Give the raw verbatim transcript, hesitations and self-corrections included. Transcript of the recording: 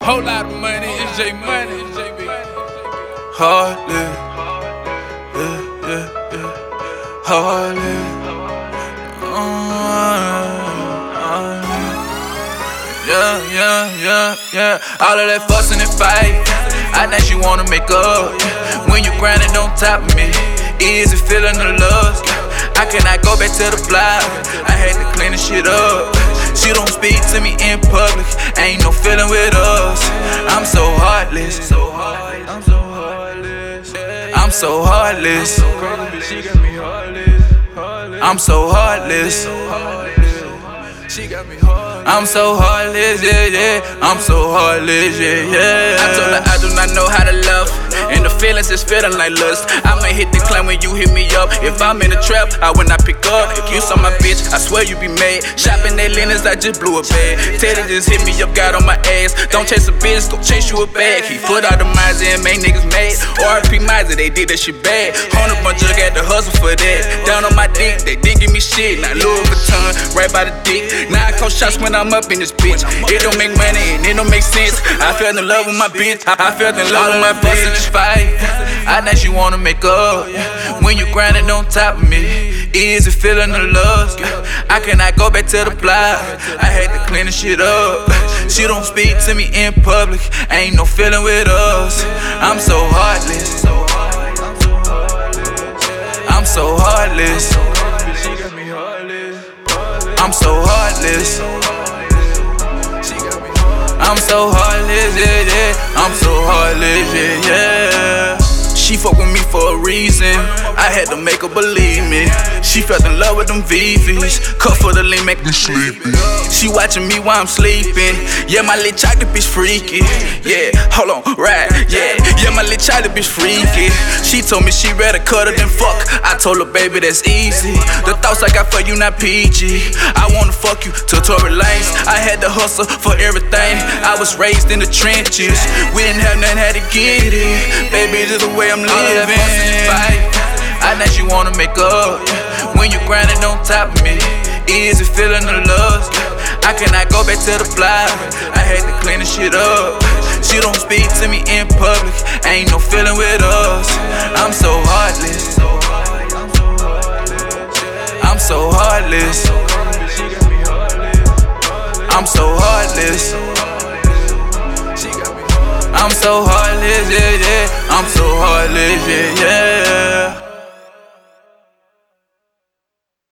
Whole lot of money, it's J Money, it's J B. Heartless, yeah, yeah, yeah. Heartless, uh, yeah, yeah, yeah, yeah. All of that fussing and fight, I think she wanna make up. When you grinding on top of me, easy feeling the love. I cannot go back to the block, I had to clean the shit up. She don't speak to me in public, ain't no feeling with us. I'm so heartless, I'm so heartless, I'm so heartless, I'm so heartless, she got me heartless. I'm so heartless, yeah, yeah. I'm so heartless, yeah, yeah. I told her I do not know how to love, and the feelings is feeling like lust. I'ma hit the climb when you hit me up. If I'm in a trap, I will not pick up. If you saw my bitch, I swear you be mad. Shopping at Lennox, I just blew a bag. Teddy just hit me up, got on my ass. Don't chase a bitch, go chase you a bag. He put out the Mizey and made niggas mad. R I P Mizey, they did that shit bad. Hundred bunch of got the hustle for that. Down on my dick, they didn't give me shit. Now Louis Vuitton, right by the dick. Now I call shots when I'm up in this bitch. It don't make money and it don't make sense. I fell in love with my bitch. I, I fell in love with my bitch. Fight, I think she wanna make up. When you grinding on top of me, easy feeling the love. I cannot go back to the block, I had to clean the shit up. She don't speak to me in public, ain't no feeling with us. I'm so heartless, I'm so heartless, I'm so heartless, I'm so heartless, yeah, yeah. I'm so heartless, yeah, yeah. She fuck with me for a reason, I had to make her believe me. She fell in love with them V Vs, cut for the lean, make me sleepy. She watching me while I'm sleeping, yeah, my little chocolate bitch freaky. Yeah, hold on, right, yeah, yeah, my little chocolate bitch freaky. She told me she rather cut her than fuck, I told her, baby, that's easy. The thoughts I got for you not P G, I wanna fuck you to Tory Lanez. I had to hustle for everything, I was raised in the trenches. We didn't have nothing, had to get it. Baby, this the way I'm living. I think she wanna make up. When you grinding on top of me, easy feeling the love. I cannot go back to the block, I had to clean the shit up. She don't speak to me in public, ain't no feeling with us. I'm so heartless, I'm so heartless, I'm so heartless, I'm so heartless, yeah, yeah. I'm so heartless, yeah, yeah.